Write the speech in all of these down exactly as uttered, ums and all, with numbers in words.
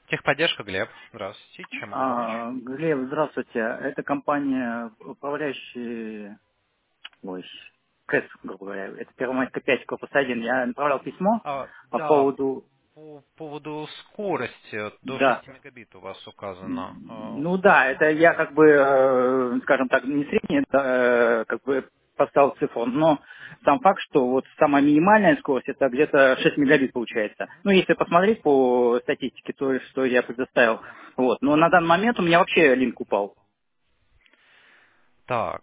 Техподдержка, Глеб. Здравствуйте. Чем могу помочь? А, Глеб, здравствуйте. Это компания, управляющая, ой, КЭС, грубо говоря. Это Первомайская пять, корпус один. Я направлял письмо А, по да, поводу, по поводу скорости до да, шести мегабит у вас указано. А, ну да, это я посмотрим. как бы, э, скажем так, не средний, да, э, как бы поставил цифру, но сам факт, что вот самая минимальная скорость это где-то шесть мегабит получается. Ну, если посмотреть по статистике, то, что я предоставил. Вот. Но на данный момент у меня вообще линк упал. Так,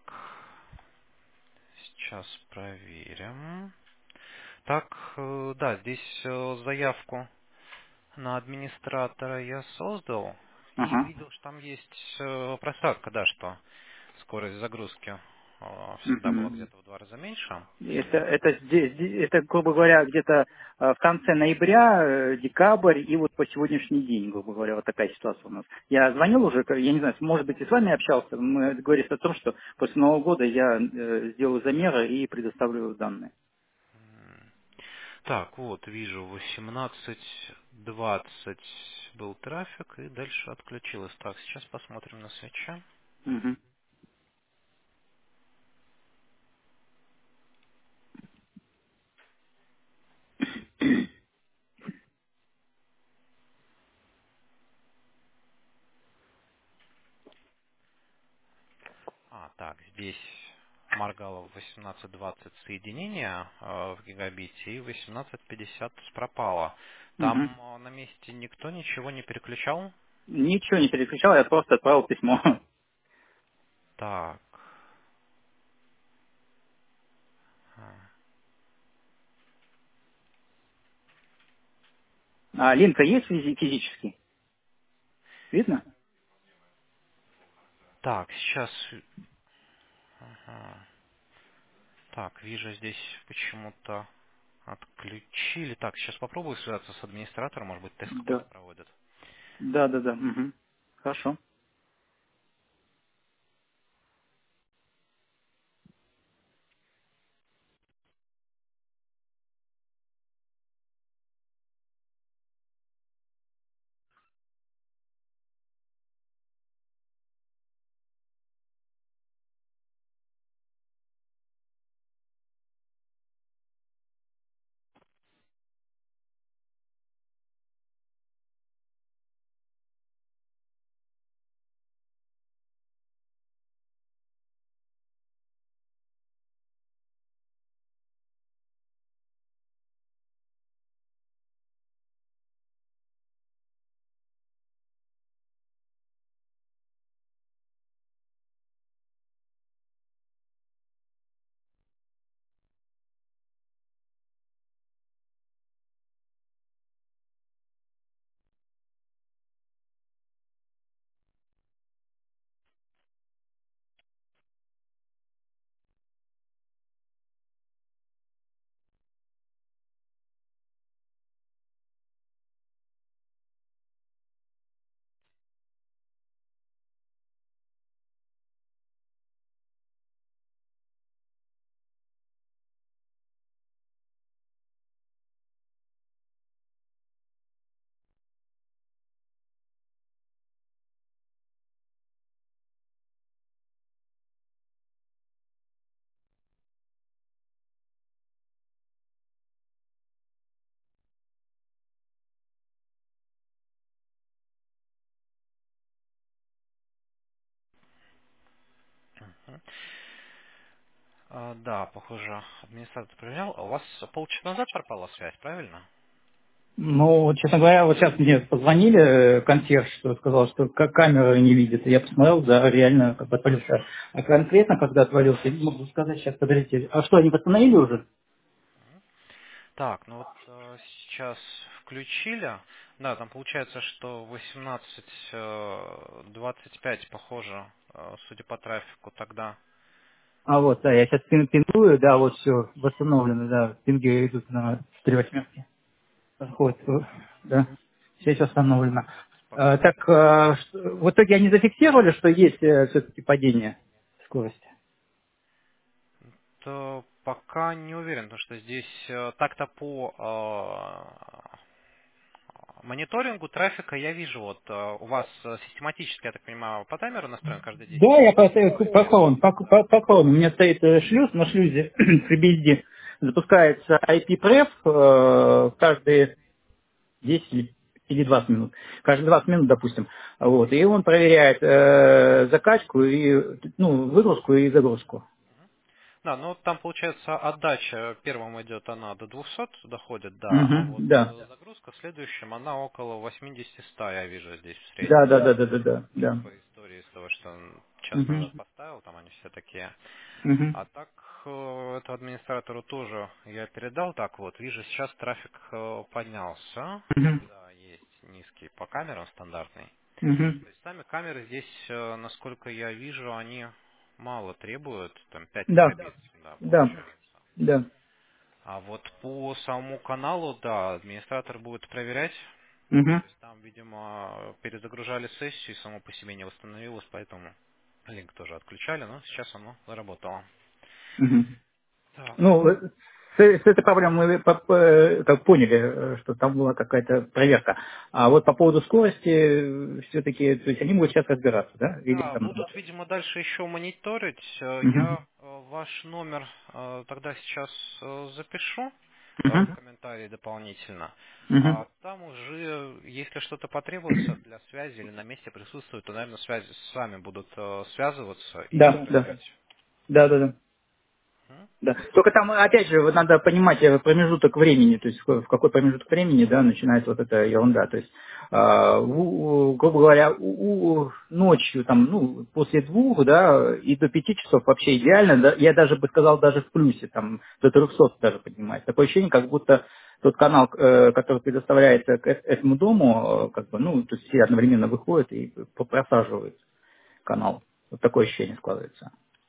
сейчас проверим. Так, э, да, здесь э, заявку на администратора я создал и Ага. увидел, что там есть э, просадка, да, что скорость загрузки э, всегда была Мгм. где-то в два раза меньше. Это, это, здесь- здесь- это, грубо говоря, где-то э, в конце ноября, э, декабрь и вот по сегодняшний день, грубо говоря, вот такая ситуация у нас. Я звонил уже, к- я не знаю, может быть, и с вами общался, мы договорились о том, что после Нового года я э, сделаю замеры и предоставлю данные. Так, вот, вижу, восемнадцать двадцать был трафик, и дальше отключилось. Так, сейчас посмотрим на свече. Мгм. А, так, здесь моргало в восемнадцать двадцать соединение э, в гигабите, и в восемнадцать пятьдесят пропало. Мгм. Там э, на месте никто ничего не переключал? Ничего не переключал, я просто отправил письмо. Так, а, А линка есть физи- физически? Видно? так, сейчас... ага. Так, вижу здесь почему-то отключили. Так, сейчас попробую связаться с администратором, может быть, тест какой-то Да. проводят. Да, да, да. Мгм. Хорошо. Мгм. А, да, похоже, администратор проверял. А у вас полчаса назад пропала связь, правильно? Ну, вот, честно говоря, вот сейчас мне позвонили, э, консьерж, что сказал, что к- камера не видит. И я посмотрел, да, реально как бы отвалился. А конкретно, когда отвалился, не могу сказать, сейчас, подождите. А что, они восстановили уже? Так, ну вот э, сейчас включили. Да, там получается, что восемнадцать двадцать пять похоже, э, судя по трафику, тогда. А вот, да, я сейчас пин пингую, да, вот все, восстановлено, да, пинги идут на три восьмерки. Проходит, э, да, все восстановлено. Э, Спокойно. так, э, что- в итоге они зафиксировали, что есть все-таки падение скорости? То пока не уверен, потому что здесь э, так-то по мониторингу трафика я вижу, вот э, у вас э, систематически, я так понимаю, по таймеру настроен каждые десять Да, я минут. по, по клоун, по, по, по клоуну. У меня стоит э, шлюз, на шлюзе при безде запускается ай пи-преф э, каждые десять или или двадцать минут. Каждые двадцать минут, допустим. Вот. И он проверяет э, закачку, и, ну, выгрузку и загрузку. Да, ну там получается отдача первым идет, она до двухсот доходит, да, а Мгм, вот да. э, загрузка следующим, она около восьмидесяти-ста, я вижу здесь в Да, среднем. да, да, да, да, да. да. По истории из того, что час Мгм, назад поставил, там они все такие. мгм, А так, э, это администратору тоже я передал, так вот, вижу, сейчас трафик э, поднялся, мгм, да, есть низкий по камерам стандартный. мгм. То есть сами камеры здесь, э, насколько я вижу, они мало требуют, там пять Да, терабит, да, да, получается. да. А вот по самому каналу, да, администратор будет проверять. Мгм, То есть там, видимо, перезагружали сессию, само по себе не восстановилось, поэтому линк тоже отключали, но сейчас оно заработало. мгм. Так, Ну, э, с, с этой проблемой мы по- по- как поняли, э, что там была какая-то проверка. А вот по поводу скорости, все-таки, то есть они будут сейчас разбираться, да? Или да, там... будут, видимо, дальше еще мониторить. Э, Мгм, Я э, ваш номер э, тогда сейчас э, запишу э, в мгм, комментарии дополнительно. мгм. А там уже, если что-то потребуется для связи или на месте присутствует, то, наверное, связи с вами будут э, связываться и Да, да, проверять. да, да, да. М? Да. Только там, опять же, вот надо понимать э, промежуток времени, то есть в в какой промежуток времени, да, начинается вот эта ерунда. То есть, а, у- у- грубо говоря, у- у- ночью, там, ну, после двух, да, и до пяти часов вообще идеально, да, я даже бы сказал, даже в плюсе, там, до трехсот даже поднимается. Такое ощущение, как будто тот канал, э, который предоставляется к э- этому дому, э, как бы, ну, то есть все одновременно выходят и п- просаживают канал. Вот такое ощущение складывается.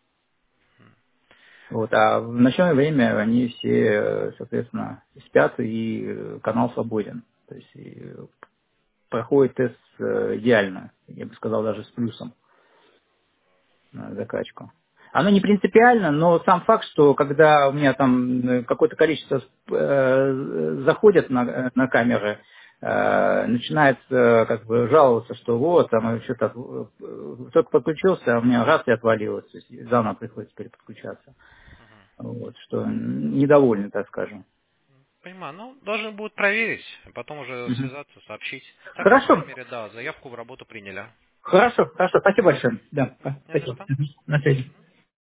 Вот, а в ночное время они все, э, соответственно, спят, и э, канал свободен. То есть и, э, проходит тест э, идеально, я бы сказал, даже с плюсом на закачку. Оно не принципиально, но сам факт, что когда у меня там э, какое-то количество э, заходят на, э, на камеры, э, начинает э, как бы жаловаться, что вот, там что-то э, только подключился, а у меня раз и отвалилось, то есть заново приходится переподключаться. Вот, что недовольны, так скажем. Понимаю, ну, должен будет проверить, а потом уже Мгм. связаться, сообщить. Так, по крайней Хорошо, мере, да, заявку в работу приняли. хорошо, хорошо, спасибо большое. Да, Не за спасибо. что. Мгм. На связи.